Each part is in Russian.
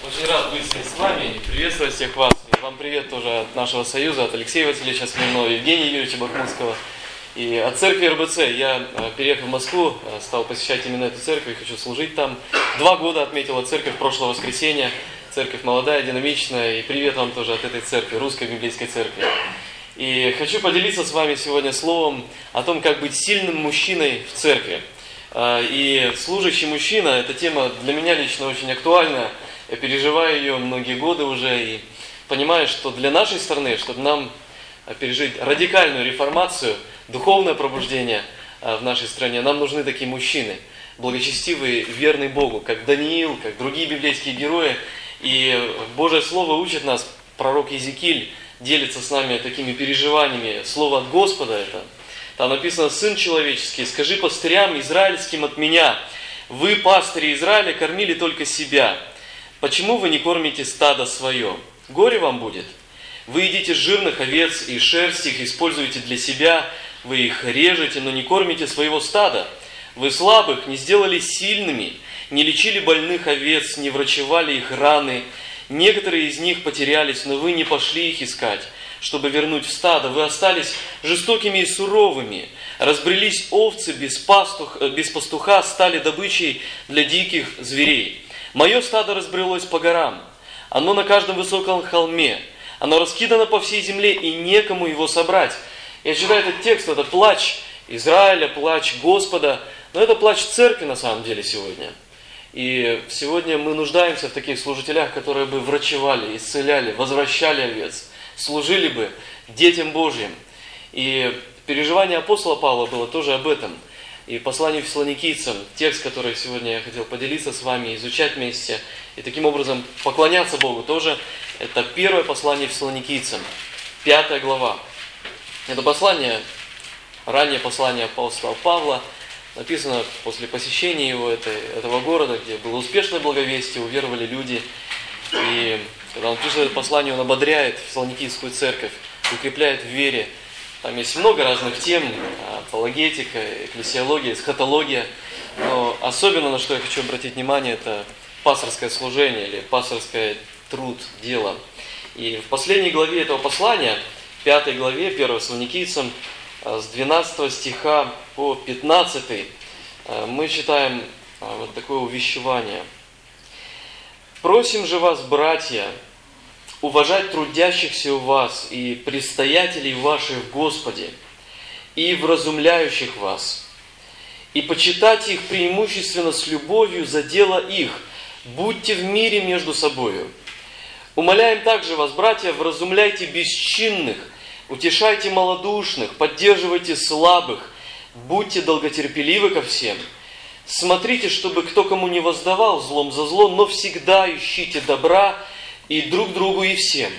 Очень рад быть здесь с вами и приветствовать всех вас. И вам привет тоже от нашего союза, от Алексея Васильевича Смирнова, Евгения Юрьевича Бахмутского и от церкви РБЦ. Я переехал в Москву, стал посещать именно эту церковь и хочу служить там. 2 года отметила церковь прошлое воскресенье. Церковь молодая, динамичная. И привет вам тоже от этой церкви, Русской Библейской Церкви. И хочу поделиться с вами сегодня словом о том, как быть сильным мужчиной в церкви. И служащий мужчина, эта тема для меня лично очень актуальна. Я переживаю ее многие годы уже и понимаю, что для нашей страны, чтобы нам пережить радикальную реформацию, духовное пробуждение в нашей стране, нам нужны такие мужчины, благочестивые, верные Богу, как Даниил, как другие библейские герои. И Божье Слово учит нас, пророк Иезекииль делится с нами такими переживаниями. Слово от Господа это. Там написано: «Сын человеческий, скажи пастырям израильским от меня, вы, пастыри Израиля, кормили только себя. Почему вы не кормите стадо свое? Горе вам будет. Вы едите жирных овец и шерсть их используете для себя, вы их режете, но не кормите своего стада. Вы слабых не сделали сильными, не лечили больных овец, не врачевали их раны. Некоторые из них потерялись, но вы не пошли их искать, чтобы вернуть в стадо. Вы остались жестокими и суровыми. Разбрелись овцы без пастуха, стали добычей для диких зверей. Мое стадо разбрелось по горам. Оно на каждом высоком холме. Оно раскидано по всей земле, и некому его собрать». Я читаю этот текст, это плач Израиля, плач Господа. Но это плач церкви на самом деле сегодня. И сегодня мы нуждаемся в таких служителях, которые бы врачевали, исцеляли, возвращали овец, служили бы детям Божьим. И переживание апостола Павла было тоже об этом. И послание фессалоникийцам, текст, который сегодня я хотел поделиться с вами, изучать вместе, и таким образом поклоняться Богу тоже, это первое послание фессалоникийцам, 5 глава. Это послание, раннее послание апостола Павла, написано после посещения его этого города, где было успешное благовестие, уверовали люди. И когда он пишет это послание, он ободряет фессалоникийскую церковь, укрепляет в вере. Там есть много разных тем: апологетика, экклесиология, эсхатология. Но особенно, на что я хочу обратить внимание, это пасторское служение или пасторское труд, дело. И в последней главе этого послания, 5 главе, 1 Фессалоникийцам, с 12 стиха по 15, мы читаем вот такое увещевание. «Просим же вас, братья, уважать трудящихся у вас и предстоятелей ваших в Господе, и вразумляющих вас, и почитать их преимущественно с любовью за дело их, будьте в мире между собою. Умоляем также вас, братья, вразумляйте бесчинных, утешайте малодушных, поддерживайте слабых, будьте долготерпеливы ко всем. Смотрите, чтобы кто кому не воздавал злом за зло, но всегда ищите добра и друг другу, и всем».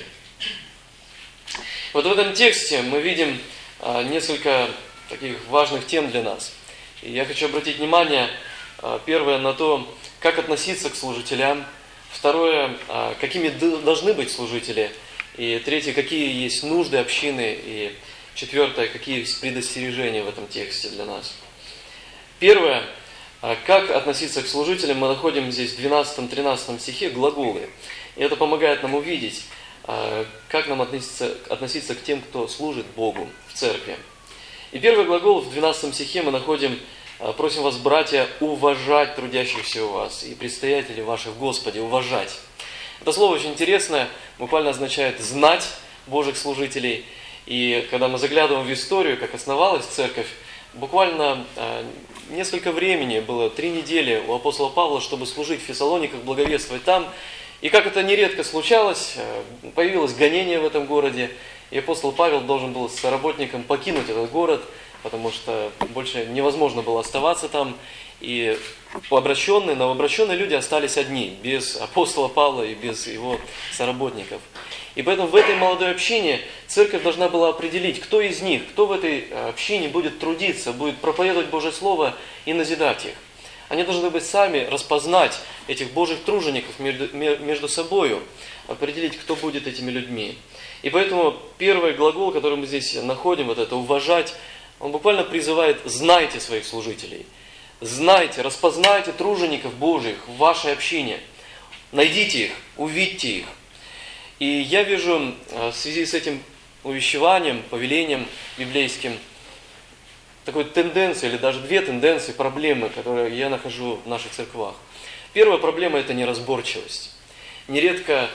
Вот в этом тексте мы видим несколько таких важных тем для нас. И я хочу обратить внимание, первое, на то, как относиться к служителям. Второе, какими должны быть служители. И третье, какие есть нужды общины. И четвертое, какие есть предостережения в этом тексте для нас. Первое, как относиться к служителям, мы находим здесь в 12-13 стихе глаголы. И это помогает нам увидеть, как нам относиться к тем, кто служит Богу в церкви. И первый глагол в 12 стихе мы находим: «Просим вас, братья, уважать трудящихся у вас и предстоятелей ваших в Господе», уважать. Это слово очень интересное, буквально означает знать Божьих служителей. И когда мы заглядываем в историю, как основалась церковь, буквально несколько времени, было 3 недели у апостола Павла, чтобы служить в Фессалониках, благовествовать там. И как это нередко случалось, появилось гонение в этом городе, и апостол Павел должен был с работником покинуть этот город, потому что больше невозможно было оставаться там. И новообращенные люди остались одни, без апостола Павла и без его соработников. И поэтому в этой молодой общине церковь должна была определить, кто из них, кто в этой общине будет трудиться, будет проповедовать Божье Слово и назидать их. Они должны быть сами распознать этих Божьих тружеников между собою, определить, кто будет этими людьми. И поэтому первый глагол, который мы здесь находим, вот это «уважать», он буквально призывает: знайте своих служителей, знайте, распознайте тружеников Божьих в вашей общине, Найдите их, увидьте их. И я вижу в связи с этим увещеванием, повелением библейским, такой тенденции, или даже две тенденции, проблемы, которые я нахожу в наших церквах. Первая проблема – это неразборчивость. Нередко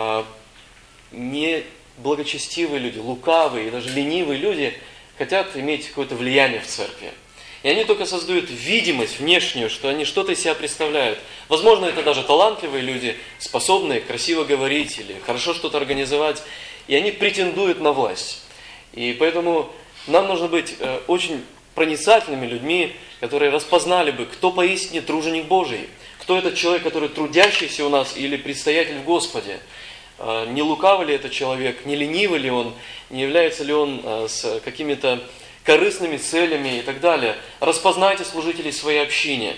неблагочестивые люди, лукавые и даже ленивые люди хотят иметь какое-то влияние в церкви. И они только создают видимость внешнюю, что они что-то из себя представляют. Возможно, это даже талантливые люди, способные красиво говорить или хорошо что-то организовать, и они претендуют на власть. И поэтому нам нужно быть очень проницательными людьми, которые распознали бы, кто поистине труженик Божий, кто этот человек, который трудящийся у нас или предстоятель в Господе. Не лукавый ли этот человек, не ленивый ли он, не является ли он с какими-то корыстными целями и так далее. Распознайте служителей своей общине.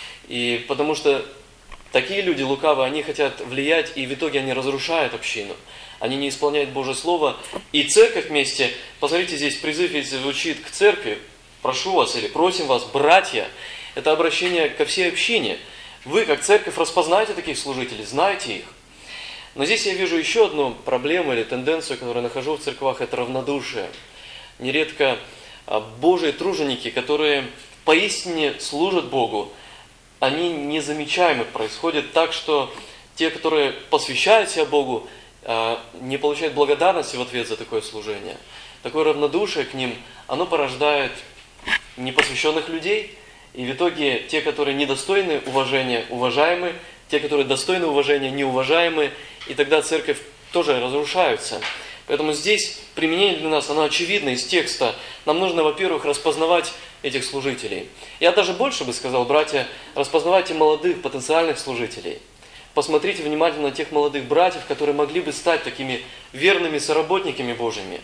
И потому что такие люди лукавые, они хотят влиять, и в итоге они разрушают общину. Они не исполняют Божье Слово. И церковь вместе, посмотрите, здесь призыв ведь звучит к церкви. Прошу вас или просим вас, братья. Это обращение ко всей общине. Вы, как церковь, распознаете таких служителей, знаете их. Но здесь я вижу еще одну проблему или тенденцию, которую нахожу в церквах, это равнодушие. Нередко Божьи труженики, которые поистине служат Богу, они незамечаемы. Происходит так, что те, которые посвящают себя Богу, не получают благодарности в ответ за такое служение. Такое равнодушие к ним, оно порождает непосвященных людей, и в итоге те, которые недостойны уважения, уважаемы, те, которые достойны уважения, неуважаемы, и тогда церковь тоже разрушается. Поэтому здесь применение для нас, оно очевидно из текста. Нам нужно, во-первых, распознавать этих служителей. Я даже больше бы сказал, братья, распознавайте молодых потенциальных служителей. Посмотрите внимательно на тех молодых братьев, которые могли бы стать такими верными соработниками Божьими.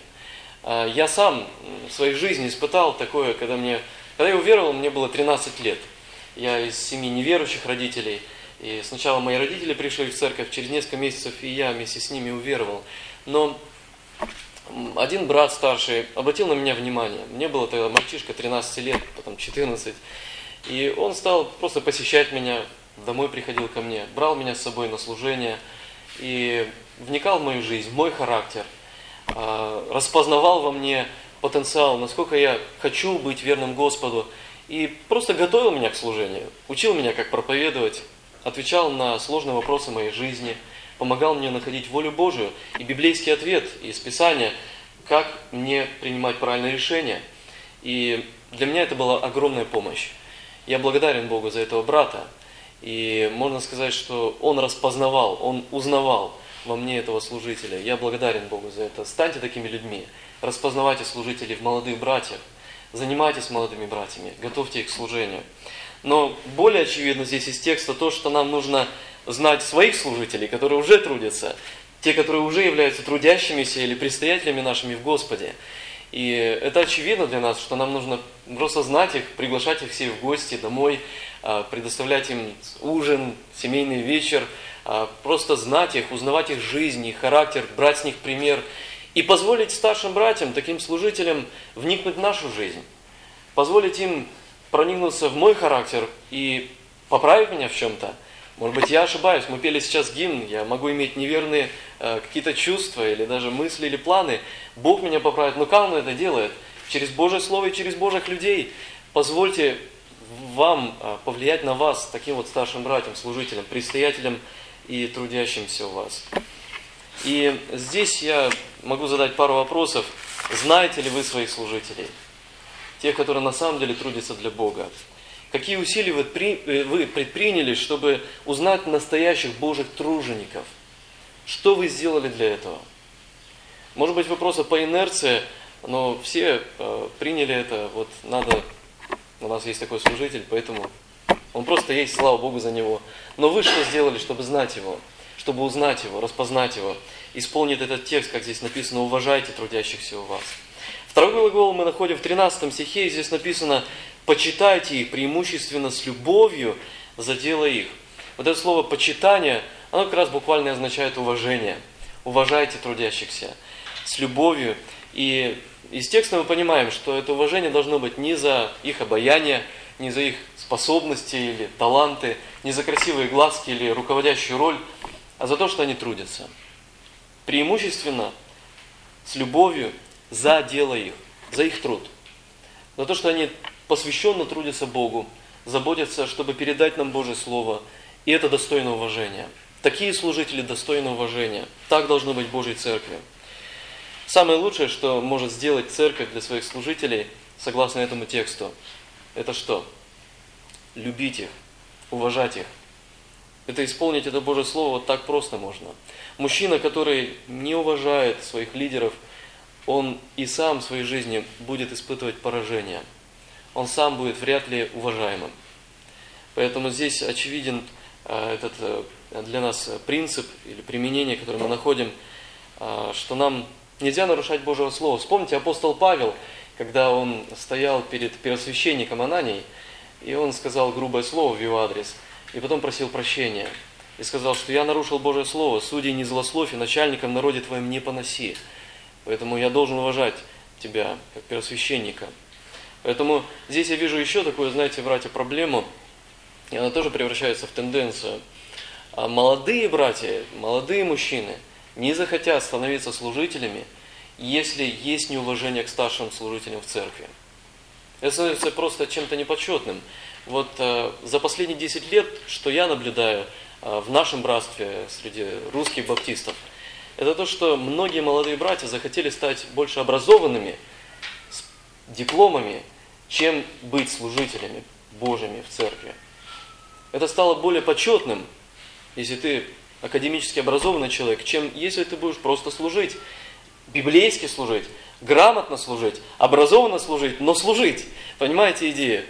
Я сам в своей жизни испытал такое, когда я уверовал, мне было 13 лет. Я из семьи неверующих родителей. И сначала мои родители пришли в церковь, через несколько месяцев и я вместе с ними уверовал. Но один брат старший обратил на меня внимание. Мне было тогда мальчишка 13 лет, потом 14. И он стал просто посещать меня, домой приходил ко мне, брал меня с собой на служение и вникал в мою жизнь, в мой характер, распознавал во мне потенциал, насколько я хочу быть верным Господу, и просто готовил меня к служению, учил меня, как проповедовать, отвечал на сложные вопросы моей жизни, помогал мне находить волю Божию и библейский ответ из Писания, как мне принимать правильные решения. И для меня это была огромная помощь. Я благодарен Богу за этого брата. И можно сказать, что он распознавал, он узнавал во мне этого служителя. Я благодарен Богу за это. Станьте такими людьми. Распознавайте служителей в молодых братьях. Занимайтесь молодыми братьями. Готовьте их к служению. Но более очевидно здесь из текста то, что нам нужно знать своих служителей, которые уже трудятся, те, которые уже являются трудящимися или предстоятелями нашими в Господе. И это очевидно для нас, что нам нужно просто знать их, приглашать их всех в гости домой, предоставлять им ужин, семейный вечер, просто знать их, узнавать их жизнь, их характер, брать с них пример и позволить старшим братьям, таким служителям, вникнуть в нашу жизнь, позволить им проникнуться в мой характер и поправить меня в чем-то. Может быть, я ошибаюсь, мы пели сейчас гимн, я могу иметь неверные какие-то чувства или даже мысли или планы. Бог меня поправит, но как Он это делает? Через Божье Слово и через Божьих людей. Позвольте вам повлиять на вас, таким вот старшим братьям, служителям, предстоятелям и трудящимся у вас. И здесь я могу задать пару вопросов. Знаете ли вы своих служителей? Тех, которые на самом деле трудятся для Бога. Какие усилия вы предприняли, чтобы узнать настоящих Божьих тружеников? Что вы сделали для этого? Может быть, вы просто по инерции, но все приняли это, вот надо, у нас есть такой служитель, поэтому он просто есть, слава Богу за него. Но вы что сделали, чтобы знать его, чтобы узнать его, распознать его, исполнить этот текст, как здесь написано, уважайте трудящихся у вас. Второй глагол мы находим в 13 стихе, и здесь написано: почитайте их преимущественно с любовью за дело их. Вот это слово «почитание», оно как раз буквально означает уважение. Уважайте трудящихся с любовью. И из текста мы понимаем, что это уважение должно быть не за их обаяние, не за их способности или таланты, не за красивые глазки или руководящую роль, а за то, что они трудятся. Преимущественно с любовью за дело их, за их труд. За то, что они посвященно трудятся Богу, заботятся, чтобы передать нам Божье Слово, и это достойно уважения. Такие служители достойны уважения. Так должно быть в Божьей Церкви. Самое лучшее, что может сделать Церковь для своих служителей, согласно этому тексту, это что? Любить их, уважать их. Это исполнить это Божье Слово вот так просто можно. Мужчина, который не уважает своих лидеров, он и сам в своей жизни будет испытывать поражение. Он сам будет вряд ли уважаемым. Поэтому здесь очевиден этот для нас принцип или применение, которое мы находим, что нам нельзя нарушать Божьего Слова. Вспомните апостол Павел, когда он стоял перед первосвященником Ананией, и он сказал грубое слово в его адрес, и потом просил прощения. И сказал, что я нарушил Божье Слово, судей не злословь, и начальником народе твоим не поноси. Поэтому я должен уважать тебя, как первосвященника. Поэтому здесь я вижу еще такую, знаете, братья, проблему, и она тоже превращается в тенденцию. А молодые братья, молодые мужчины не захотят становиться служителями, если есть неуважение к старшим служителям в церкви. Это становится просто чем-то непочетным. Вот за последние 10 лет, что я наблюдаю в нашем братстве среди русских баптистов, это то, что многие молодые братья захотели стать больше образованными, с дипломами, чем быть служителями Божьими в церкви. Это стало более почетным, если ты академически образованный человек, чем если ты будешь просто служить, библейски служить, грамотно служить, образованно служить, но служить. Понимаете идею?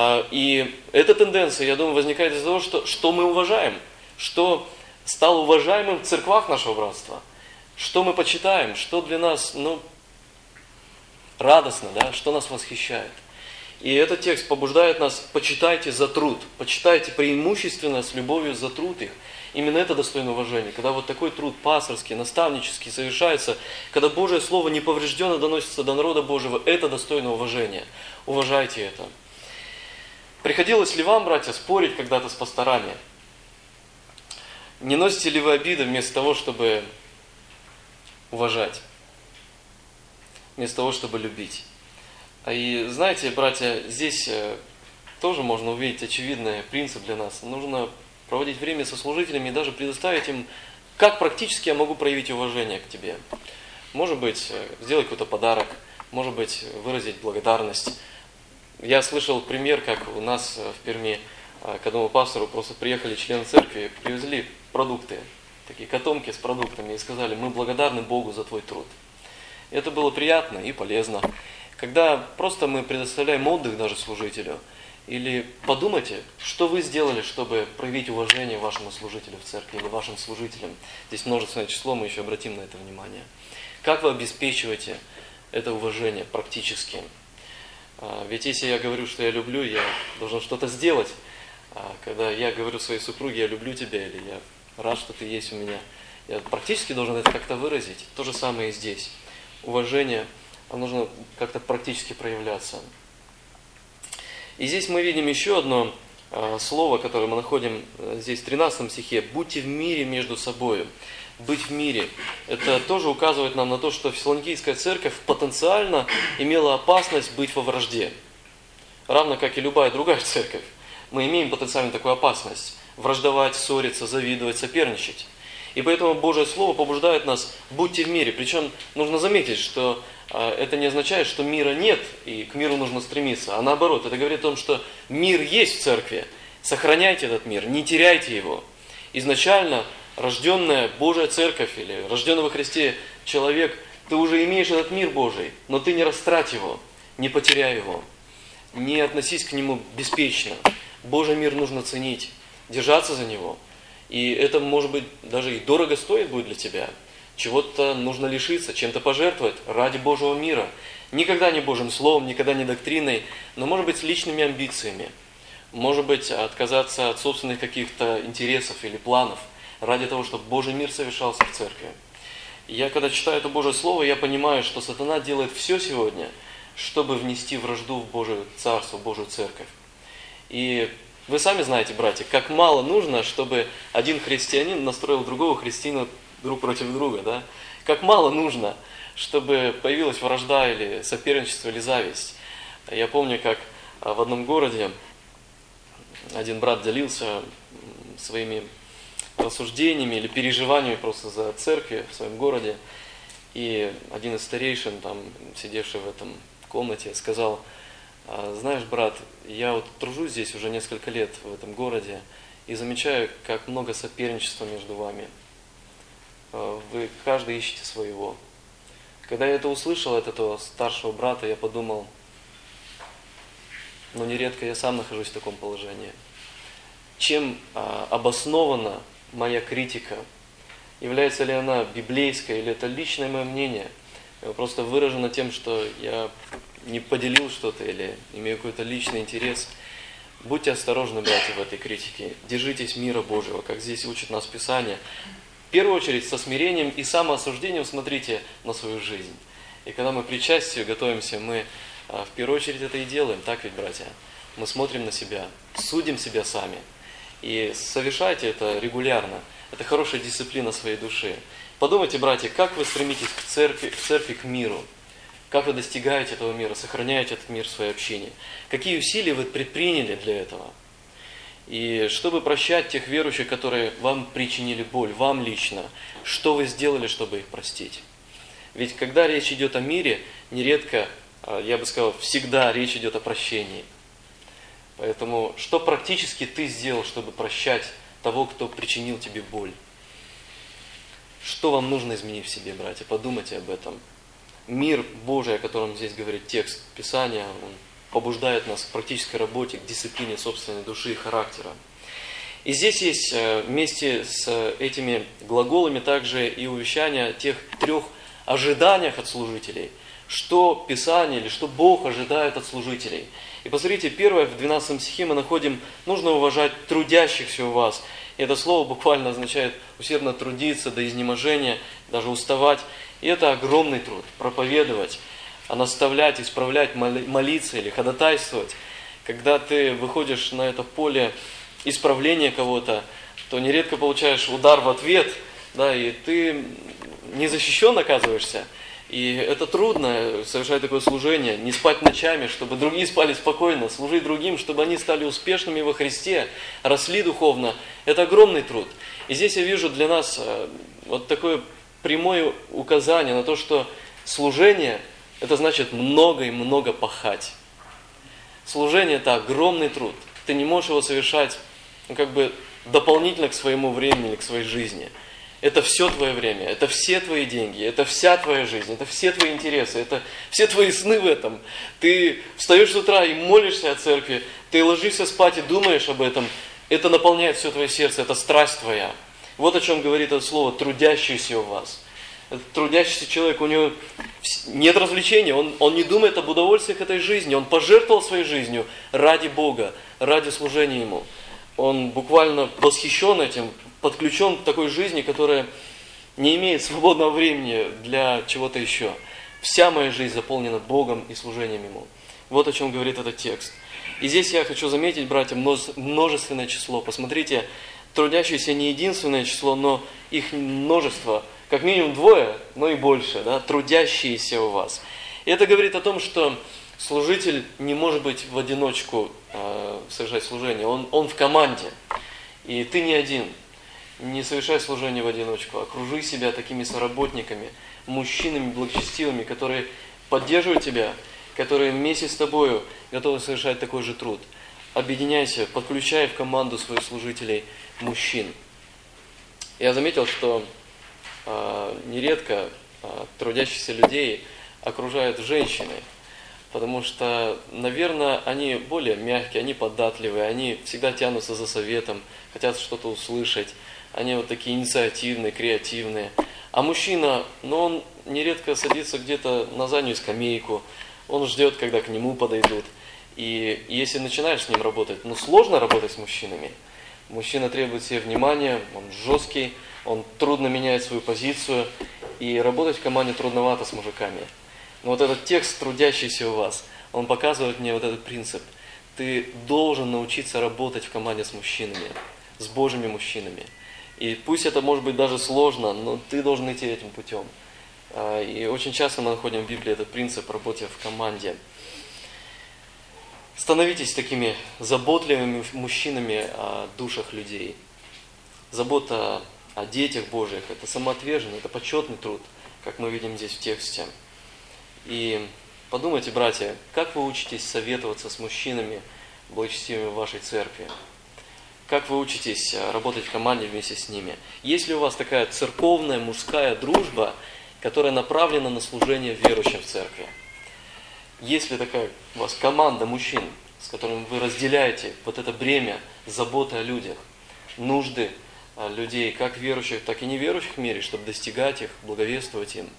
И эта тенденция, я думаю, возникает из-за того, что мы уважаем, что стало уважаемым в церквах нашего братства, что мы почитаем, что для нас радостно, да, что нас восхищает. И этот текст побуждает нас: почитайте за труд, почитайте преимущественно с любовью за труд их. Именно это достойно уважения. Когда вот такой труд пасторский, наставнический совершается, когда Божье Слово неповрежденно доносится до народа Божьего, это достойно уважения. Уважайте это. Приходилось ли вам, братья, спорить когда-то с пасторами? Не носите ли вы обиды вместо того, чтобы уважать? Вместо того, чтобы любить? И знаете, братья, здесь тоже можно увидеть очевидный принцип для нас. Нужно проводить время со служителями и даже предоставить им, как практически я могу проявить уважение к тебе. Может быть, сделать какой-то подарок, может быть, выразить благодарность. Я слышал пример, как у нас в Перми к одному пастору просто приехали члены церкви, привезли продукты, такие котомки с продуктами, и сказали: мы благодарны Богу за твой труд. И это было приятно и полезно. Когда просто мы предоставляем отдых даже служителю, или подумайте, что вы сделали, чтобы проявить уважение вашему служителю в церкви или вашим служителям. Здесь множественное число, мы еще обратим на это внимание. Как вы обеспечиваете это уважение практически? Ведь если я говорю, что я люблю, я должен что-то сделать. Когда я говорю своей супруге: я люблю тебя, или я рад, что ты есть у меня, я практически должен это как-то выразить. То же самое и здесь. Уважение, оно нужно как-то практически проявляться. И здесь мы видим еще одно слово, которое мы находим здесь в 13 стихе. «Будьте в мире между собою». Быть в мире. Это тоже указывает нам на то, что Фессалоникийская церковь потенциально имела опасность быть во вражде. Равно как и любая другая церковь. Мы имеем потенциально такую опасность. Враждовать, ссориться, завидовать, соперничать. И поэтому Божье Слово побуждает нас: будьте в мире. Причем нужно заметить, что это не означает, что мира нет и к миру нужно стремиться. А наоборот, это говорит о том, что мир есть в церкви. Сохраняйте этот мир, не теряйте его. Изначально рожденная Божья церковь или рожденный во Христе человек, ты уже имеешь этот мир Божий, но ты не растрать его, не потеряй его. Не относись к нему беспечно. Божий мир нужно ценить, держаться за него. И это, может быть, даже и дорого стоит будет для тебя. Чего-то нужно лишиться, чем-то пожертвовать ради Божьего мира. Никогда не Божьим Словом, никогда не доктриной, но, может быть, с личными амбициями. Может быть, отказаться от собственных каких-то интересов или планов ради того, чтобы Божий мир совершался в церкви. И я, когда читаю это Божье Слово, я понимаю, что сатана делает все сегодня, чтобы внести вражду в Божие Царство, в Божию Церковь. И Вы сами знаете, братья, как мало нужно, чтобы один христианин настроил другого христианина друг против друга, да? Как мало нужно, чтобы появилась вражда или соперничество, или зависть. Я помню, как в одном городе один брат делился своими рассуждениями или переживаниями просто за церковь в своем городе. И один из старейшин, там, сидевший в этом комнате, сказал: знаешь, брат, я вот тружусь здесь уже несколько лет в этом городе и замечаю, как много соперничества между вами. Вы каждый ищете своего. Когда я это услышал от этого старшего брата, я подумал, но нередко я сам нахожусь в таком положении. Чем обоснована моя критика? Является ли она библейской, или это личное мое мнение? Просто выражено тем, что я не поделил что-то или имею какой-то личный интерес. Будьте осторожны, братья, в этой критике. Держитесь мира Божьего, как здесь учит нас Писание. В первую очередь со смирением и самоосуждением смотрите на свою жизнь. И когда мы причастию готовимся, мы в первую очередь это и делаем, так ведь, братья? Мы смотрим на себя, судим себя сами. И совершайте это регулярно. Это хорошая дисциплина своей души. Подумайте, братья, как вы стремитесь к церкви, к миру. Как вы достигаете этого мира, сохраняете этот мир в своей общине. Какие усилия вы предприняли для этого. И чтобы прощать тех верующих, которые вам причинили боль, вам лично, что вы сделали, чтобы их простить. Ведь когда речь идет о мире, нередко, я бы сказал, всегда речь идет о прощении. Поэтому что практически ты сделал, чтобы прощать того, кто причинил тебе боль? Что вам нужно изменить в себе, братья? Подумайте об этом. Мир Божий, о котором здесь говорит текст Писания, он побуждает нас к практической работе, к дисциплине собственной души и характера. И здесь есть вместе с этими глаголами также и увещание о тех 3 ожиданиях от служителей. Что Писание или что Бог ожидает от служителей. И посмотрите, первое, в 12 стихе мы находим: нужно уважать трудящихся у вас. И это слово буквально означает усердно трудиться до изнеможения, даже уставать. И это огромный труд. Проповедовать, наставлять, исправлять, молиться или ходатайствовать. Когда ты выходишь на это поле исправления кого-то, то нередко получаешь удар в ответ, да, и ты не защищен оказываешься. И это трудно, совершать такое служение, не спать ночами, чтобы другие спали спокойно, служить другим, чтобы они стали успешными во Христе, росли духовно. Это огромный труд. И здесь я вижу для нас вот такое прямое указание на то, что служение – это значит много и много пахать. Служение – это огромный труд. Ты не можешь его совершать дополнительно к своему времени или к своей жизни. Это все твое время, это все твои деньги, это вся твоя жизнь, это все твои интересы, это все твои сны в этом. Ты встаешь с утра и молишься о церкви, ты ложишься спать и думаешь об этом. Это наполняет все твое сердце, это страсть твоя. Вот о чем говорит это слово «трудящийся у вас». Этот трудящийся человек, у него нет развлечения, он не думает об удовольствиях этой жизни, он пожертвовал своей жизнью ради Бога, ради служения Ему. Он буквально восхищен этим, подключен к такой жизни, которая не имеет свободного времени для чего-то еще. Вся моя жизнь заполнена Богом и служением Ему. Вот о чем говорит этот текст. И здесь я хочу заметить, братья, множественное число. Посмотрите, трудящиеся не единственное число, но их множество. Как минимум 2, но и больше, да, трудящиеся у вас. И это говорит о том, что служитель не может быть в одиночку совершать служение. Он в команде. И ты не один. Не совершай служение в одиночку. Окружи себя такими соработниками, мужчинами благочестивыми, которые поддерживают тебя, которые вместе с тобою готовы совершать такой же труд. Объединяйся, подключай в команду своих служителей мужчин. Я заметил, что нередко трудящихся людей окружают женщины, потому что, наверное, они более мягкие, они податливые, они всегда тянутся за советом, хотят что-то услышать, они вот такие инициативные, креативные. А мужчина, он нередко садится где-то на заднюю скамейку, он ждет, когда к нему подойдут. И если начинаешь с ним работать, сложно работать с мужчинами. Мужчина требует себе внимания, он жесткий, он трудно меняет свою позицию, и работать в команде трудновато с мужиками. Но вот этот текст, трудящийся у вас, он показывает мне вот этот принцип. ты должен научиться работать в команде с мужчинами, с Божьими мужчинами. И пусть это может быть даже сложно, но ты должен идти этим путем. И очень часто мы находим в Библии этот принцип работы в команде. Становитесь такими заботливыми мужчинами о душах людей. Забота о детях Божьих – это самоотверженный, это почетный труд, как мы видим здесь в тексте. И подумайте, братья, как вы учитесь советоваться с мужчинами, благочестивыми в вашей церкви? Как вы учитесь работать в команде вместе с ними? Есть ли у вас такая церковная мужская дружба, которая направлена на служение верующим в церкви? Есть ли такая у вас команда мужчин, с которыми вы разделяете вот это бремя заботы о людях, нужды людей, как верующих, так и неверующих в мире, чтобы достигать их, благовествовать им?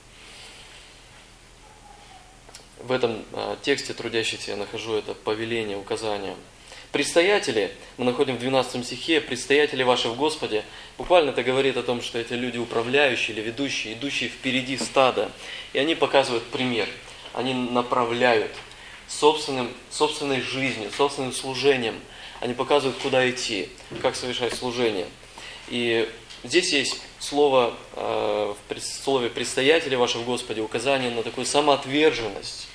В этом тексте трудящихся я нахожу это повеление, указание. Предстоятели, мы находим в 12 стихе, предстоятели ваши в Господе. Буквально это говорит о том, что это люди управляющие или ведущие, идущие впереди стада. И они показывают пример. Они направляют собственной жизнью, собственным служением. Они показывают, куда идти, как совершать служение. И здесь есть слово, в слове «предстоятели ваши в Господе» указание на такую самоотверженность.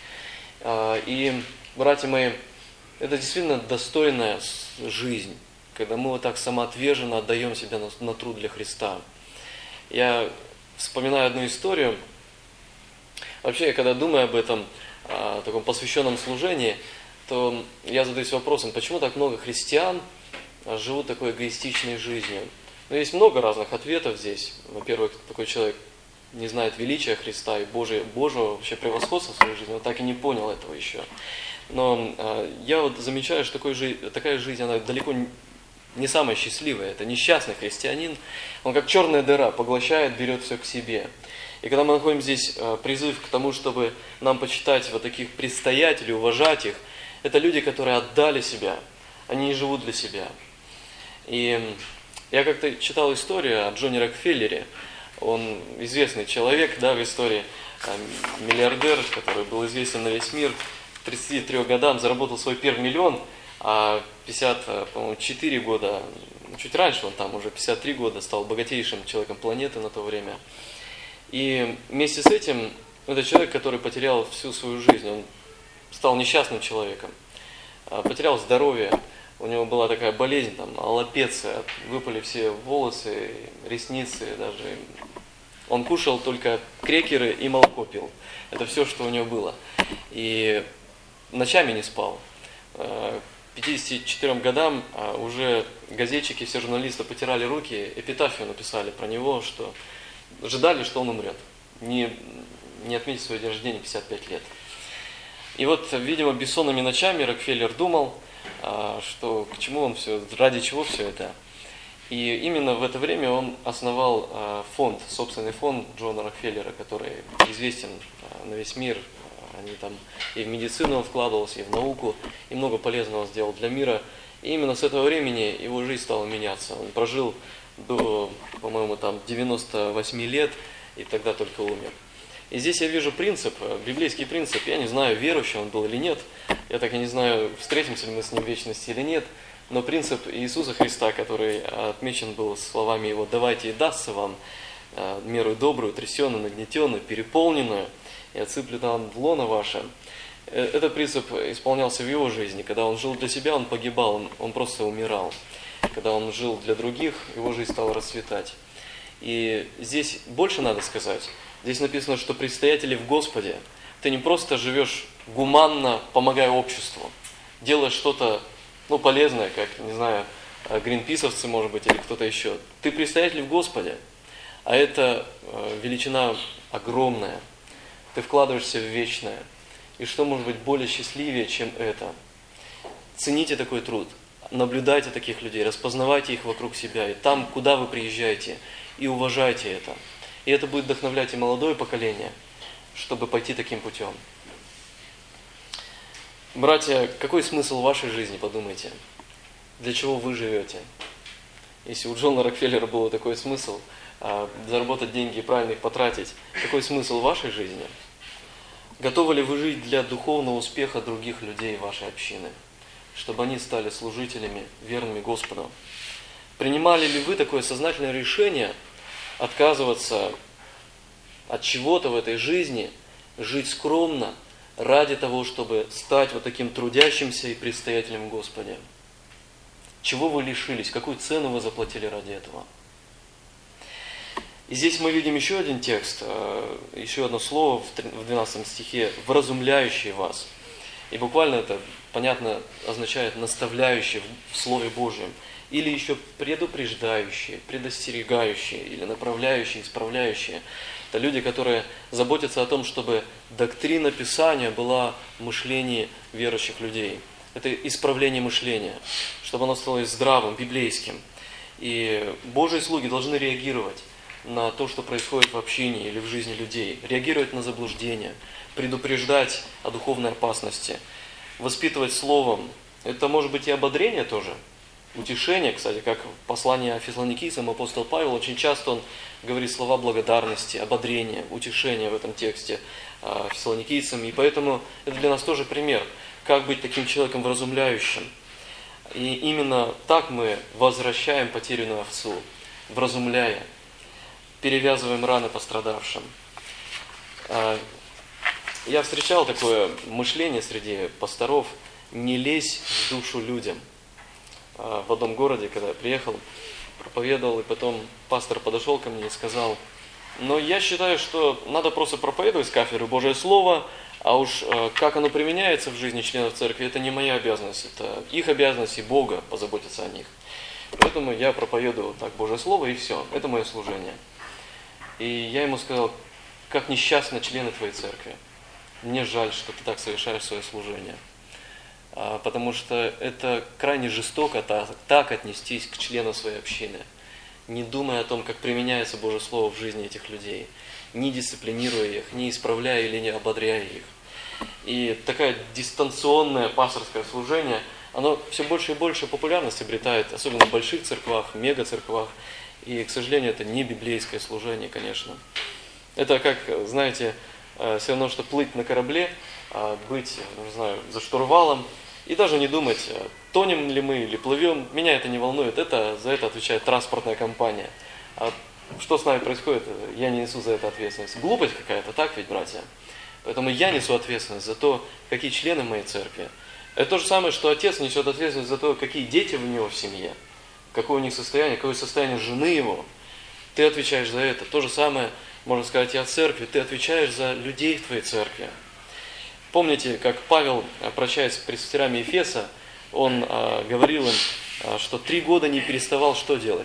И, братья мои, это действительно достойная жизнь, когда мы вот так самоотверженно отдаем себя на труд для Христа. Я вспоминаю одну историю. Вообще, я когда думаю об этом, о таком посвященном служении, то я задаюсь вопросом, почему так много христиан живут такой эгоистичной жизнью. Но есть много разных ответов здесь. Во-первых, такой человек не знает величия Христа и Божьего вообще превосходства в своей жизни, он так и не понял этого еще. Но я вот замечаю, что такая жизнь, она далеко не самая счастливая. Это несчастный христианин, он как черная дыра, поглощает, берет все к себе. И когда мы находим здесь призыв к тому, чтобы нам почитать вот таких предстоятелей, уважать их, это люди, которые отдали себя, они не живут для себя. И я как-то читал историю о Джонни Рокфеллере. Он известный человек, да, в истории, миллиардер, который был известен на весь мир. К 33 годам заработал свой первый миллион, а 54 года, чуть раньше, он там уже 53 года, стал богатейшим человеком планеты на то время. И вместе с этим, это человек, который потерял всю свою жизнь, он стал несчастным человеком, потерял здоровье, у него была такая болезнь, там, аллопеция, выпали все волосы, ресницы даже. Он кушал только крекеры и молоко пил. Это все, что у него было. И ночами не спал. К 54 годам уже газетчики, все журналисты потирали руки, эпитафию написали про него, что ожидали, что он умрет. Не отметить свой день рождения 55 лет. И вот, видимо, бессонными ночами Рокфеллер думал, что к чему он все, ради чего все это. И именно в это время он основал фонд, собственный фонд Джона Рокфеллера, который известен на весь мир. Они там и в медицину он вкладывался, и в науку, и много полезного сделал для мира. И именно с этого времени его жизнь стала меняться. Он прожил до, по-моему, там 98 лет, и тогда только умер. И здесь я вижу принцип, библейский принцип. Я не знаю, верующий он был или нет. Я так и не знаю, встретимся ли мы с ним в вечности или нет. Но принцип Иисуса Христа, который отмечен был словами Его: «Давайте и дастся вам меру добрую, трясенную, нагнетенную, переполненную, и отсыплет вам в лоно ваше». Этот принцип исполнялся в его жизни. Когда он жил для себя, он погибал, он просто умирал. Когда он жил для других, его жизнь стала расцветать. И здесь больше надо сказать. Здесь написано, что предстоятели в Господе. Ты не просто живешь гуманно, помогая обществу, делаешь что-то полезное, как, не знаю, гринписовцы, может быть, или кто-то еще. Ты предстоятель в Господе, а это величина огромная. Ты вкладываешься в вечное. И что может быть более счастливее, чем это? Цените такой труд, наблюдайте таких людей, распознавайте их вокруг себя, и там, куда вы приезжаете, и уважайте это. И это будет вдохновлять и молодое поколение, чтобы пойти таким путем. Братья, какой смысл вашей жизни, подумайте? Для чего вы живете? Если у Джона Рокфеллера был такой смысл, заработать деньги и правильно их потратить, какой смысл вашей жизни? Готовы ли вы жить для духовного успеха других людей вашей общины? чтобы они стали служителями, верными Господу. Принимали ли вы такое сознательное решение отказываться от чего-то в этой жизни, жить скромно, ради того, чтобы стать вот таким трудящимся и предстоятелем Господа? Чего вы лишились? Какую цену вы заплатили ради этого? И здесь мы видим еще один текст, еще одно слово в 12 стихе, «вразумляющий вас». И буквально это, понятно, означает «наставляющий в Слове Божьем». Или еще предупреждающие, предостерегающие, или направляющие, исправляющие. Это люди, которые заботятся о том, чтобы доктрина Писания была в мышлении верующих людей. Это исправление мышления, чтобы оно стало здравым, библейским. И Божьи слуги должны реагировать на то, что происходит в общине или в жизни людей, реагировать на заблуждения, предупреждать о духовной опасности, воспитывать словом. Это может быть и ободрение тоже, утешение, кстати, как в послании Фессалоникийцам апостол Павел, очень часто он говорит слова благодарности, ободрения, утешения в этом тексте Фессалоникийцам, и поэтому это для нас тоже пример, как быть таким человеком вразумляющим. И именно так мы возвращаем потерянную овцу, вразумляя, перевязываем раны пострадавшим. Я встречал такое мышление среди пасторов: не лезь в душу людям. В одном городе, когда я приехал, проповедовал, и потом пастор подошел ко мне и сказал: но я считаю, что надо просто проповедовать с кафедры Божие Слово, а уж как оно применяется в жизни членов церкви, это не моя обязанность, это их обязанность и Бога позаботиться о них. Поэтому я проповедую так Божие Слово, и все, это мое служение. И я ему сказал: как несчастны члены твоей церкви. Мне жаль, что ты так совершаешь свое служение. Потому что это крайне жестоко так отнестись к членам своей общины, не думая о том, как применяется Божье Слово в жизни этих людей, не дисциплинируя их, не исправляя или не ободряя их. И такое дистанционное пасторское служение, оно все больше и больше популярность обретает, особенно в больших церквах, мега-церквах. И, к сожалению, это не библейское служение, конечно. Это как, знаете, все равно, что плыть на корабле, быть, не знаю, за штурвалом, и даже не думать, тонем ли мы или плывем, меня это не волнует, за это отвечает транспортная компания. А что с нами происходит, я не несу за это ответственность. Глупость какая-то, так ведь, братья? Поэтому я несу ответственность за то, какие члены моей церкви. Это то же самое, что отец несет ответственность за то, какие дети у него в семье, какое у них состояние, какое состояние жены его. Ты отвечаешь за это. То же самое, можно сказать, и о церкви. Ты отвечаешь за людей в твоей церкви. Помните, как Павел, прощаясь с пресвитерами Ефеса, он говорил им, что 3 года не переставал что делать?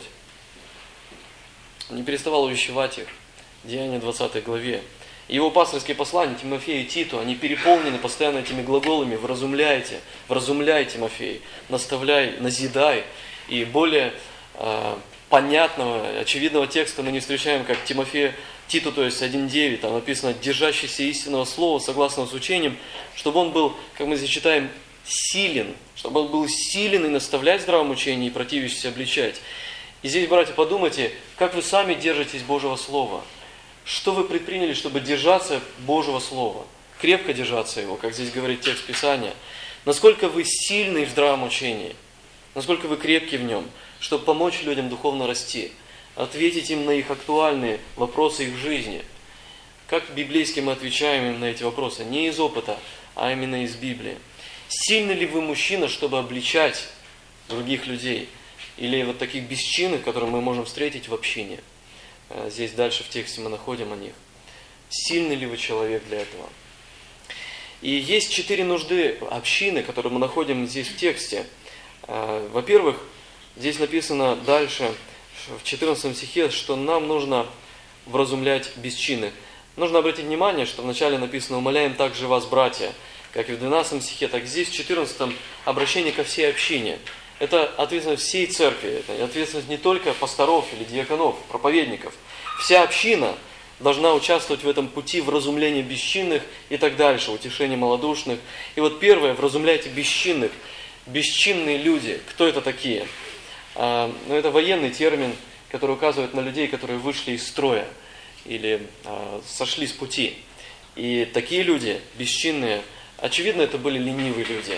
Не переставал увещевать их. Деяния 20 главе. Его пасторские послания Тимофею и Титу, они переполнены постоянно этими глаголами: вразумляй, Тимофей, наставляй, назидай. И более понятного, очевидного текста мы не встречаем, как Титу, то есть 1.9, там написано: держащийся истинного слова, согласно с учением, чтобы он был, как мы здесь читаем, силен, чтобы он был силен и наставлять в здравом учении, и противящийся обличать. И здесь, братья, подумайте, как вы сами держитесь Божьего Слова. Что вы предприняли, чтобы держаться Божьего Слова? Крепко держаться его, как здесь говорит текст Писания. Насколько вы сильны в здравом учении? Насколько вы крепки в нем, чтобы помочь людям духовно расти? Ответить им на их актуальные вопросы их жизни. Как библейски мы отвечаем им на эти вопросы? Не из опыта, а именно из Библии. Сильны ли вы мужчина, чтобы обличать других людей? Или вот таких бесчинных, которые мы можем встретить в общине? Здесь дальше в тексте мы находим о них. Сильный ли вы человек для этого? И есть 4 нужды общины, которые мы находим здесь в тексте. Во-первых, здесь написано дальше, в 14 стихе, что нам нужно вразумлять бесчинных. Нужно обратить внимание, что вначале написано: «Умоляем также вас, братья», как и в 12 стихе, так и здесь в 14 обращение ко всей общине. Это ответственность всей церкви, это ответственность не только пасторов или диаконов, проповедников. Вся община должна участвовать в этом пути вразумления бесчинных и так дальше, утешения малодушных. И вот первое: вразумляйте бесчинных. Бесчинные люди, кто это такие? Это военный термин, который указывает на людей, которые вышли из строя или сошли с пути. И такие люди, бесчинные, очевидно, это были ленивые люди.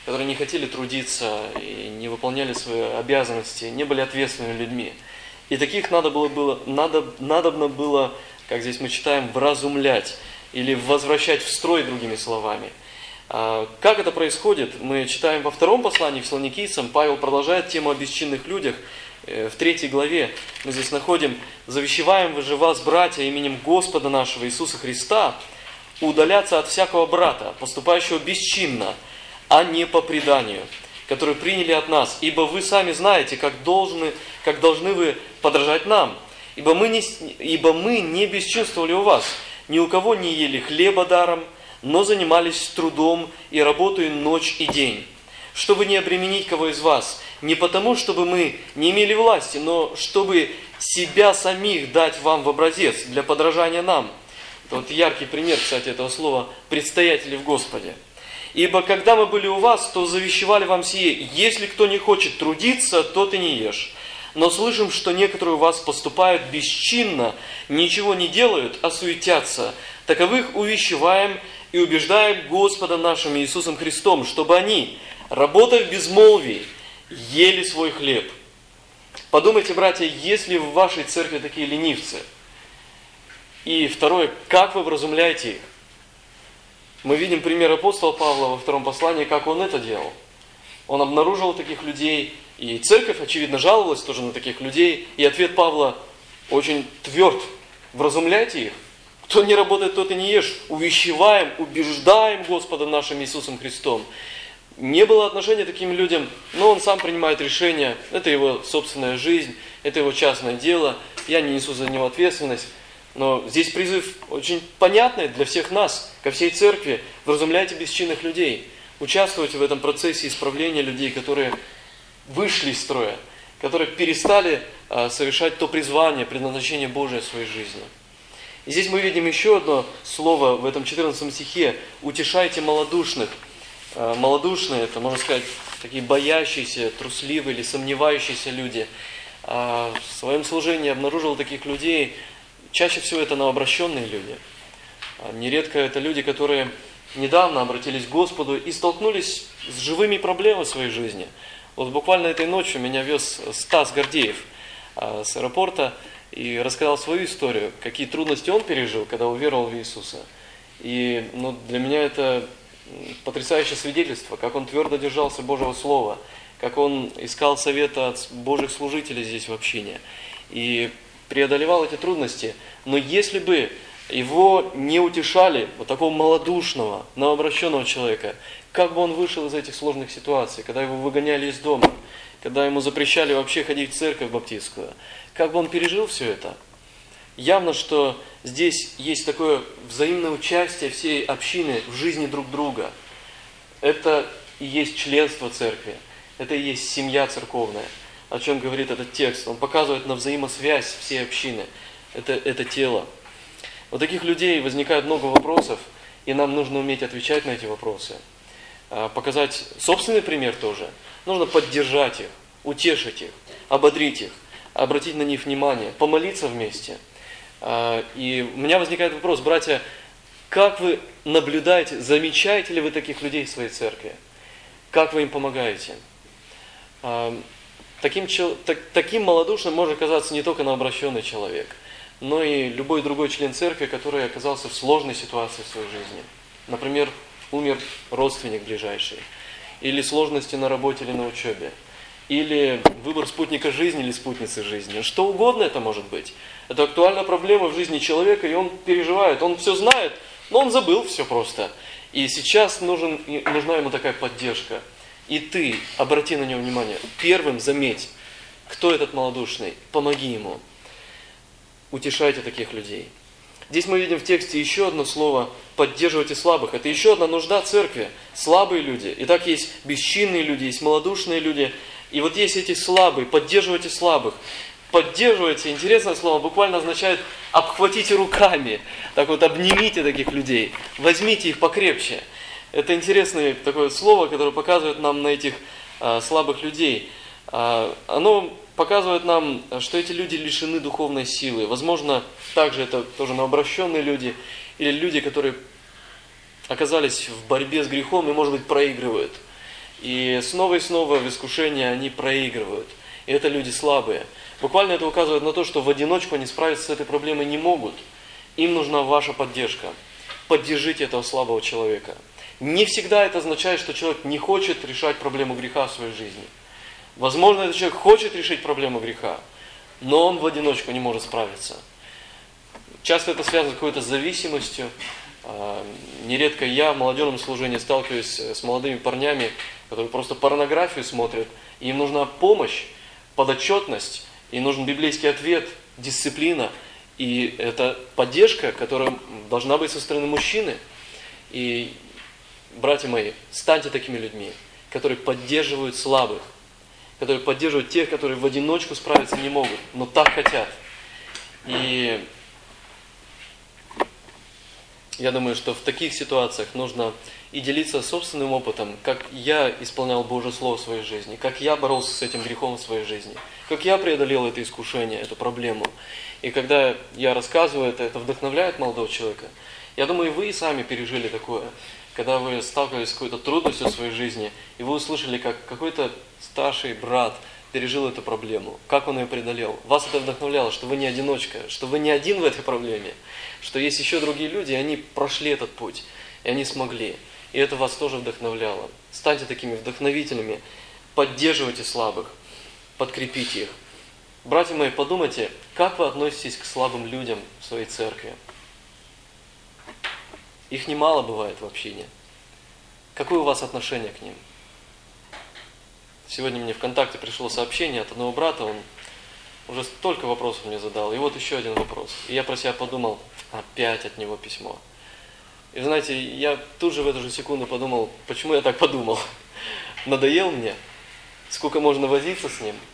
которые не хотели трудиться и не выполняли свои обязанности, не были ответственными людьми. И таких надобно было, как здесь мы читаем, вразумлять или возвращать в строй, другими словами. Как это происходит? Мы читаем во втором послании к Фессалоникийцам, Павел продолжает тему о бесчинных людях. В 3 главе мы здесь находим: «Завещеваем же вас, братья, именем Господа нашего Иисуса Христа, удаляться от всякого брата, поступающего бесчинно, а не по преданию, который приняли от нас, ибо вы сами знаете, как должны вы подражать нам. Ибо мы не бесчинствовали у вас, ни у кого не ели хлеба даром, но занимались трудом и работой ночь и день, чтобы не обременить кого из вас, не потому, чтобы мы не имели власти, но чтобы себя самих дать вам в образец для подражания нам». Это вот яркий пример, кстати, этого слова «предстоятели в Господе». «Ибо когда мы были у вас, то завещевали вам сие: если кто не хочет трудиться, тот и не ешь. Но слышим, что некоторые у вас поступают бесчинно, ничего не делают, а суетятся. Таковых увещеваем и убеждаем Господом нашим Иисусом Христом, чтобы они, работая в безмолвии, ели свой хлеб». Подумайте, братья, есть ли в вашей церкви такие ленивцы? И второе, как вы вразумляете их? Мы видим пример апостола Павла во втором послании, как он это делал. Он обнаружил таких людей, и церковь, очевидно, жаловалась тоже на таких людей. И ответ Павла очень тверд: вразумляйте их. Кто не работает, тот и не ешь. Увещеваем, убеждаем Господом нашим Иисусом Христом. Не было отношения к таким людям, но он сам принимает решения. Это его собственная жизнь, это его частное дело. Я не несу за него ответственность. Но здесь призыв очень понятный для всех нас, ко всей церкви: вразумляйте бесчинных людей, участвуйте в этом процессе исправления людей, которые вышли из строя, которые перестали совершать то призвание, предназначение Божие в своей жизни. И здесь мы видим еще одно слово в этом 14 стихе: «утешайте малодушных». Малодушные, это, можно сказать, такие боящиеся, трусливые или сомневающиеся люди. В своем служении обнаружил таких людей. Чаще всего это новообращенные люди. Нередко это люди, которые недавно обратились к Господу и столкнулись с живыми проблемами в своей жизни. Вот буквально этой ночью меня вез Стас Гордеев с аэропорта и рассказал свою историю, какие трудности он пережил, когда уверовал в Иисуса. И для меня это потрясающее свидетельство, как он твердо держался Божьего Слова, как он искал совета от Божьих служителей здесь в общине и преодолевал эти трудности. Но если бы его не утешали, вот такого малодушного, новообращенного человека, как бы он вышел из этих сложных ситуаций, когда его выгоняли из дома, когда ему запрещали вообще ходить в церковь баптистскую, как бы он пережил все это? Явно, что здесь есть такое взаимное участие всей общины в жизни друг друга. Это и есть членство церкви, это и есть семья церковная. О чем говорит этот текст? Он показывает на взаимосвязь всей общины. Это тело. У таких людей возникает много вопросов, и нам нужно уметь отвечать на эти вопросы. Показать собственный пример тоже. Нужно поддержать их, утешить их, ободрить их, обратить на них внимание, помолиться вместе. И у меня возникает вопрос: братья, как вы наблюдаете, замечаете ли вы таких людей в своей церкви? Как вы им помогаете? Таким малодушным может оказаться не только новообращенный человек, но и любой другой член церкви, который оказался в сложной ситуации в своей жизни. Например, умер родственник ближайший, или сложности на работе или на учебе, или выбор спутника жизни или спутницы жизни. Что угодно это может быть. Это актуальная проблема в жизни человека, и он переживает, он все знает, но он забыл все просто. И сейчас нужна ему такая поддержка. И ты обрати на него внимание. Первым заметь, кто этот малодушный, помоги ему. Утешайте таких людей. Здесь мы видим в тексте еще одно слово: поддерживайте слабых. Это еще одна нужда церкви. Слабые люди. Итак, есть бесчинные люди, есть малодушные люди. И вот есть эти слабые. Поддерживайте слабых. Поддерживайте, интересное слово, буквально означает обхватите руками. Так вот, обнимите таких людей. Возьмите их покрепче. Это интересное такое слово, которое показывает нам на этих слабых людей. Оно показывает нам, что эти люди лишены духовной силы. Возможно, также это тоже новообращенные люди, или люди, которые оказались в борьбе с грехом и, может быть, проигрывают. И снова в искушении они проигрывают. И это люди слабые. Буквально это указывает на то, что в одиночку они справиться с этой проблемой не могут. Им нужна ваша поддержка. Поддержите этого слабого человека. Не всегда это означает, что человек не хочет решать проблему греха в своей жизни. Возможно, этот человек хочет решить проблему греха, но он в одиночку не может справиться. Часто это связано с какой-то зависимостью. Нередко я в молодежном служении сталкиваюсь с молодыми парнями, которые просто порнографию смотрят, и им нужна помощь, подотчетность, и нужен библейский ответ, дисциплина. И это поддержка, которая должна быть со стороны мужчины. И, братья мои, станьте такими людьми, которые поддерживают слабых, которые поддерживают тех, которые в одиночку справиться не могут, но так хотят. И я думаю, что в таких ситуациях нужно и делиться собственным опытом, как я исполнял Божье Слово в своей жизни, как я боролся с этим грехом в своей жизни, как я преодолел это искушение, эту проблему. И когда я рассказываю это вдохновляет молодого человека. Я думаю, и вы сами пережили такое, когда вы сталкивались с какой-то трудностью в своей жизни, и вы услышали, как какой-то старший брат пережил эту проблему, как он ее преодолел. Вас это вдохновляло, что вы не одиночка, что вы не один в этой проблеме, что есть еще другие люди, и они прошли этот путь, и они смогли. И это вас тоже вдохновляло. Станьте такими вдохновителями, поддерживайте слабых, подкрепите их. Братья мои, подумайте, как вы относитесь к слабым людям в своей церкви? Их немало бывает в общине. Какое у вас отношение к ним? Сегодня мне ВКонтакте пришло сообщение от одного брата, он уже столько вопросов мне задал. И вот еще один вопрос. И я про себя подумал, опять от него письмо. И знаете, я тут же в эту же секунду подумал, почему я так подумал? Надоел мне? Сколько можно возиться с ним?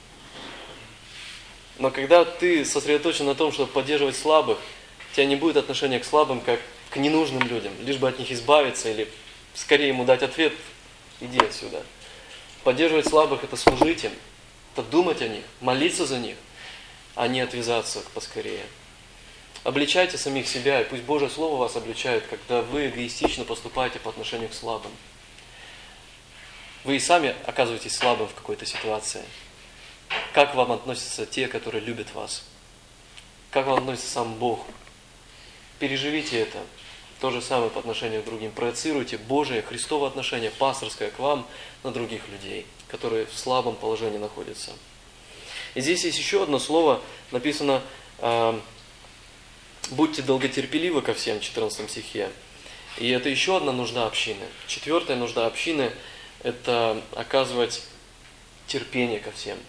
Но когда ты сосредоточен на том, чтобы поддерживать слабых, у тебя не будет отношения к слабым, как к ненужным людям, лишь бы от них избавиться или скорее ему дать ответ, иди отсюда. Поддерживать слабых – это служить им, это думать о них, молиться за них, а не отвязаться поскорее. Обличайте самих себя, и пусть Божье Слово вас обличает, когда вы эгоистично поступаете по отношению к слабым. Вы и сами оказываетесь слабым в какой-то ситуации. Как к вам относятся те, которые любят вас? Как к вам относится сам Бог? Переживите это. То же самое по отношению к другим. Проецируйте Божие, Христово отношение, пасторское к вам на других людей, которые в слабом положении находятся. И здесь есть еще одно слово, написано «Будьте долготерпеливы ко всем», в 14 стихе. И это еще одна нужда общины. 4-я нужда общины – это оказывать терпение ко всем.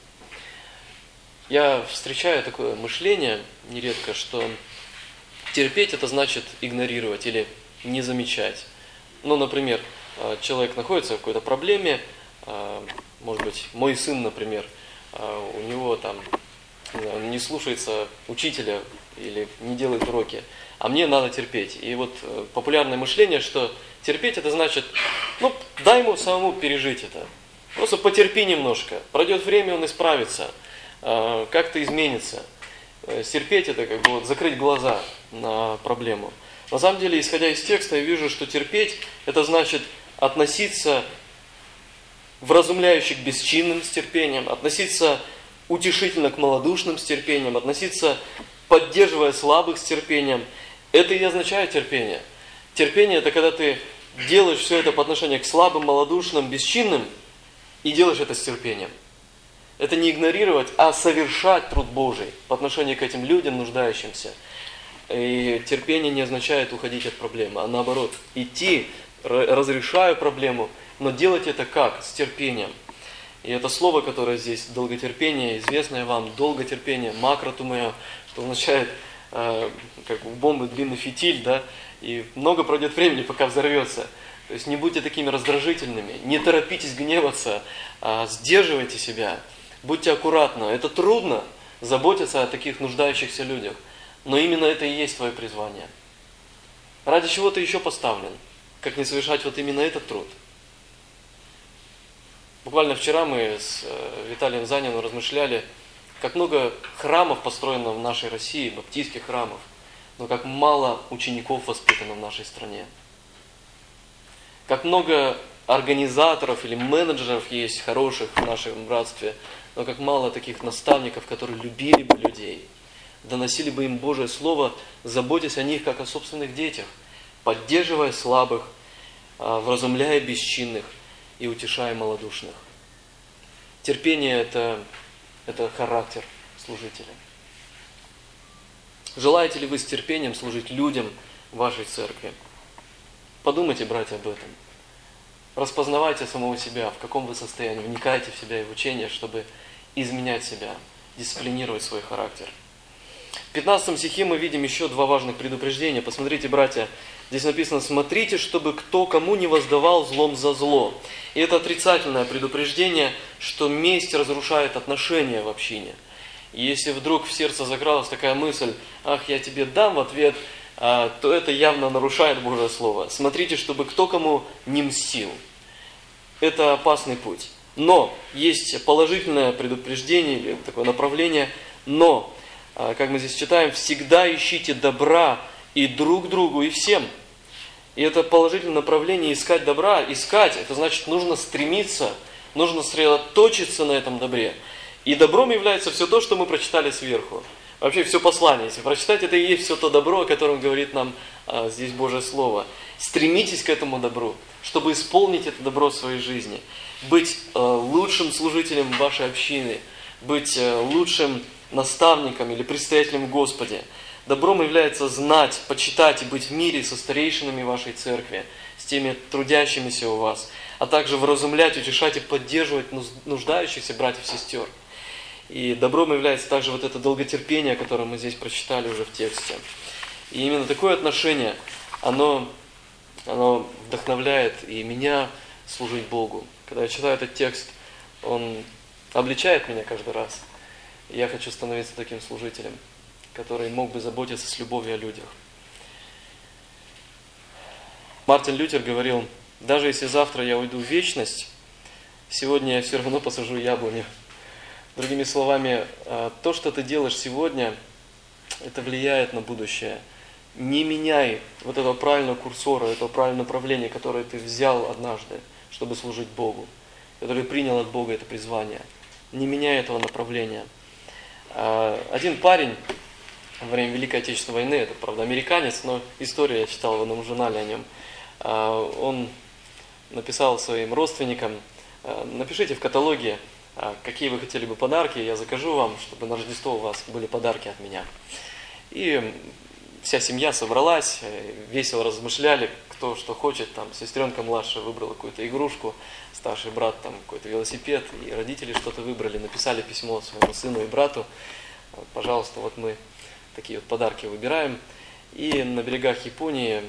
Я встречаю такое мышление нередко, что терпеть – это значит игнорировать или не замечать. Ну, например, человек находится в какой-то проблеме, может быть, мой сын, например, у него там не слушается учителя или не делает уроки, а мне надо терпеть. И вот популярное мышление, что терпеть – это значит, дай ему самому пережить это. Просто потерпи немножко, пройдет время, он исправится, как-то изменится. Терпеть – это как бы закрыть глаза на проблему. На самом деле, исходя из текста, я вижу, что терпеть – это значит относиться вразумляюще к бесчинным с терпением, относиться утешительно к малодушным с терпением, относиться, поддерживая слабых с терпением. Это и означает терпение. Терпение – это когда ты делаешь все это по отношению к слабым, малодушным, бесчинным, и делаешь это с терпением. Это не игнорировать, а совершать труд Божий по отношению к этим людям, нуждающимся. И терпение не означает уходить от проблемы, а наоборот, идти, разрешая проблему, но делать это как? С терпением. И это слово, которое здесь, долготерпение, известное вам, долготерпение, макротумео, что означает, как у бомбы длинный фитиль, да, и много пройдет времени, пока взорвется. То есть не будьте такими раздражительными, не торопитесь гневаться, сдерживайте себя, будьте аккуратны. Это трудно, заботиться о таких нуждающихся людях, но именно это и есть твое призвание. Ради чего ты еще поставлен? Как не совершать вот именно этот труд? Буквально вчера мы с Виталием Заниным размышляли, как много храмов построено в нашей России, баптистских храмов, но как мало учеников воспитано в нашей стране. Как много организаторов или менеджеров есть хороших в нашем братстве, но как мало таких наставников, которые любили бы людей, доносили бы им Божие Слово, заботясь о них, как о собственных детях, поддерживая слабых, вразумляя бесчинных и утешая малодушных. Терпение – это характер служителя. Желаете ли вы с терпением служить людям в вашей церкви? Подумайте, братья, об этом. Распознавайте самого себя, в каком вы состоянии, вникайте в себя и в учение, чтобы изменять себя, дисциплинировать свой характер. В 15 стихе мы видим еще два важных предупреждения. Посмотрите, братья, здесь написано: «Смотрите, чтобы кто кому не воздавал злом за зло». И это отрицательное предупреждение, что месть разрушает отношения в общине. И если вдруг в сердце закралась такая мысль: «Ах, я тебе дам в ответ», то это явно нарушает Божье Слово. Смотрите, чтобы кто кому не мстил. Это опасный путь. Но есть положительное предупреждение, или такое направление, но, как мы здесь читаем, всегда ищите добра и друг другу, и всем. И это положительное направление искать добра. Искать, это значит, нужно стремиться, нужно сосредоточиться на этом добре. И добром является все то, что мы прочитали сверху. Вообще все послание, если прочитать, это и есть все то добро, о котором говорит нам здесь Божье Слово. Стремитесь к этому добру, чтобы исполнить это добро в своей жизни. Быть лучшим служителем вашей общины, быть лучшим наставником или предстоятелем в Господе. Добром является знать, почитать и быть в мире со старейшинами вашей церкви, с теми трудящимися у вас, а также вразумлять, утешать и поддерживать нуждающихся братьев и сестер. И добром является также вот это долготерпение, которое мы здесь прочитали уже в тексте. И именно такое отношение, оно вдохновляет и меня служить Богу. Когда я читаю этот текст, он обличает меня каждый раз. И я хочу становиться таким служителем, который мог бы заботиться с любовью о людях. Мартин Лютер говорил: даже если завтра я уйду в вечность, сегодня я все равно посажу яблоню. Другими словами, то, что ты делаешь сегодня, это влияет на будущее. Не меняй вот этого правильного курсора, этого правильного направления, которое ты взял однажды, чтобы служить Богу, который принял от Бога это призвание. Не меняй этого направления. Один парень во время Великой Отечественной войны, это, правда, американец, но историю я читал в одном журнале о нем, он написал своим родственникам: напишите в каталоге, какие вы хотели бы подарки, я закажу вам, чтобы на Рождество у вас были подарки от меня. И вся семья собралась, весело размышляли, кто что хочет. Там сестренка младшая выбрала какую-то игрушку, старший брат там какой-то велосипед, и родители что-то выбрали, написали письмо своему сыну и брату: пожалуйста, вот мы такие вот подарки выбираем. И на берегах Японии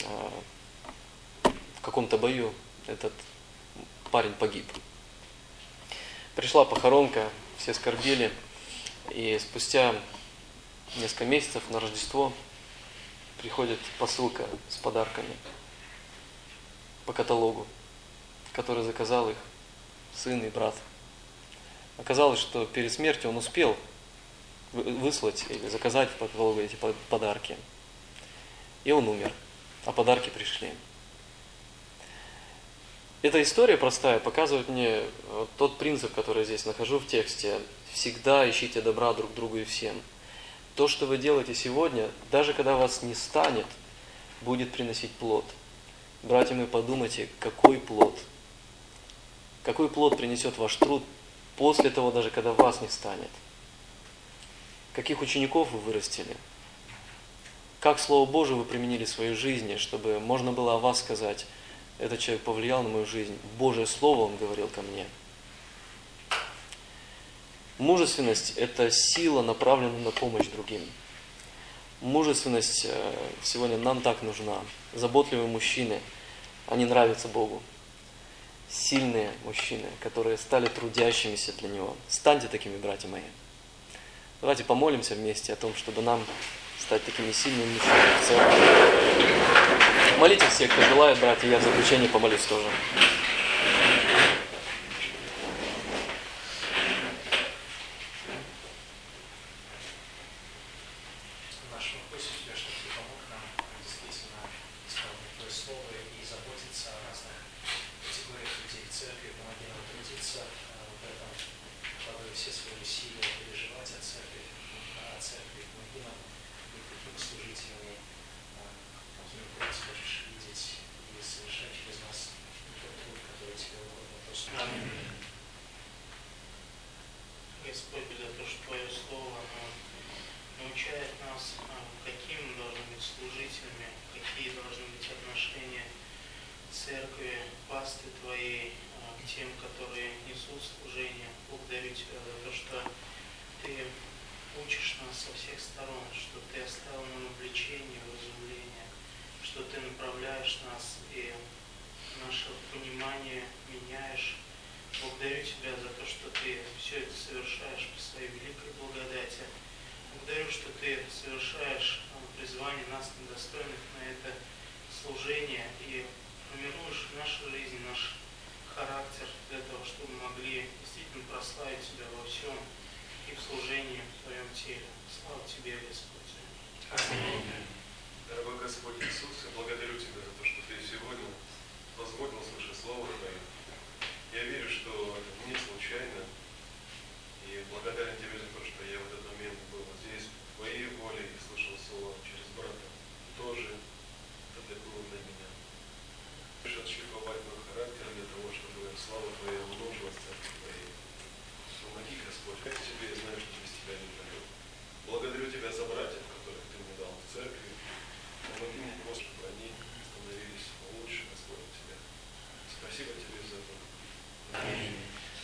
в каком-то бою этот парень погиб. Пришла похоронка, все скорбели, и спустя несколько месяцев на Рождество приходит посылка с подарками по каталогу, который заказал их сын и брат. Оказалось, что перед смертью он успел выслать или заказать в каталогу эти подарки. И он умер, а подарки пришли. Эта история простая показывает мне тот принцип, который я здесь нахожу в тексте. Всегда ищите добра друг другу и всем. То, что вы делаете сегодня, даже когда вас не станет, будет приносить плод. Братья мои, подумайте, какой плод? Какой плод принесет ваш труд после того, даже когда вас не станет? Каких учеников вы вырастили? Как Слово Божие вы применили в своей жизни, чтобы можно было о вас сказать: этот человек повлиял на мою жизнь, Божье Слово он говорил ко мне. Мужественность – это сила, направленная на помощь другим. Мужественность сегодня нам так нужна. Заботливые мужчины, они нравятся Богу. Сильные мужчины, которые стали трудящимися для Него. Станьте такими, братья мои. Давайте помолимся вместе о том, чтобы нам стать такими сильными мужчинами в церкви. Молитесь все, кто желает, братья, я в заключение помолюсь тоже. Действительно исполнить Твое Слово и заботиться о разных категориях тем, которые несут служение. Благодарю Тебя за то, что Ты учишь нас со всех сторон, что Ты оставил нам обличение, вразумление, что Ты направляешь нас и наше понимание меняешь. Благодарю Тебя за то, что Ты все это совершаешь по Своей великой благодати. Благодарю, что Ты совершаешь призвание нас, недостойных, на это служение и формируешь в нашей жизни наш характер для того, чтобы мы могли действительно прославить Тебя во всем и в служении в Твоем теле. Слава Тебе, Господь. Аминь. Дорогой Господь Иисус, я благодарю Тебя за то, что Ты сегодня позволил слышать Слово Твое. Я верю, что это не случайно, и благодарен Тебе за то, что я в этот момент был здесь, в Твоей воле, и слышал Слово через брата. Тоже это вдохнуло на меня. Лишь отшлифовать мой характер для того, чтобы слава Твоя умножилась в Церкви Твоей. Помоги, Господь, как Тебе, я знаю, что без Тебя не пройду. Благодарю Тебя за братьев, которых Ты мне дал в Церкви. Помоги мне, Господи, чтобы они становились лучше, Господь, от Тебя. Спасибо Тебе за это. Аминь.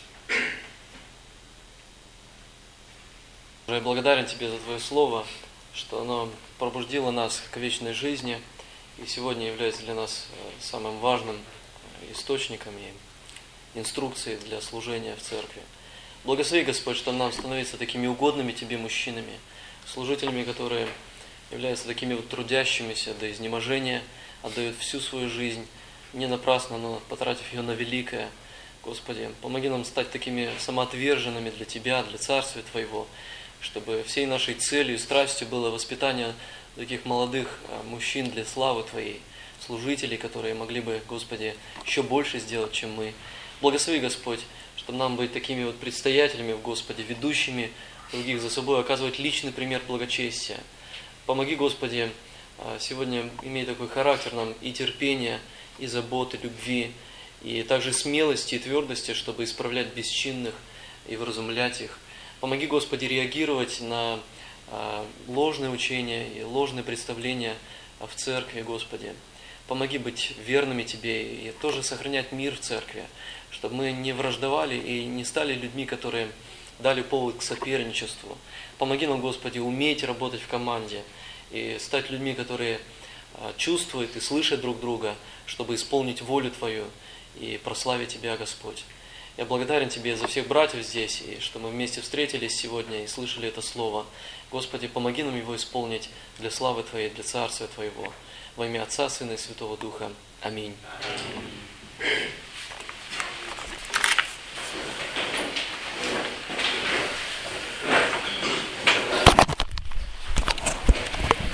Я благодарен Тебе за Твое Слово, что оно пробудило нас к вечной жизни и сегодня является для нас самым важным источником и инструкцией для служения в Церкви. Благослови, Господь, что нам становиться такими угодными Тебе мужчинами, служителями, которые являются такими вот трудящимися до изнеможения, отдают всю свою жизнь, не напрасно, но потратив ее на великое. Господи, помоги нам стать такими самоотверженными для Тебя, для Царствия Твоего, чтобы всей нашей целью и страстью было воспитание таких молодых мужчин для славы Твоей, служителей, которые могли бы, Господи, еще больше сделать, чем мы. Благослови, Господь, чтобы нам быть такими вот предстоятелями в Господе, ведущими других за собой, оказывать личный пример благочестия. Помоги, Господи, сегодня иметь такой характер нам и терпения, и заботы, любви, и также смелости и твердости, чтобы исправлять бесчинных и вразумлять их. Помоги, Господи, реагировать на ложные учения и ложные представления в Церкви, Господи. Помоги быть верными Тебе и тоже сохранять мир в Церкви, чтобы мы не враждовали и не стали людьми, которые дали повод к соперничеству. Помоги нам, Господи, уметь работать в команде и стать людьми, которые чувствуют и слышат друг друга, чтобы исполнить волю Твою и прославить Тебя, Господь. Я благодарен Тебе за всех братьев здесь, и что мы вместе встретились сегодня и слышали это Слово. Господи, помоги нам его исполнить для славы Твоей, для Царствия Твоего. Во имя Отца, Сына и Святого Духа. Аминь.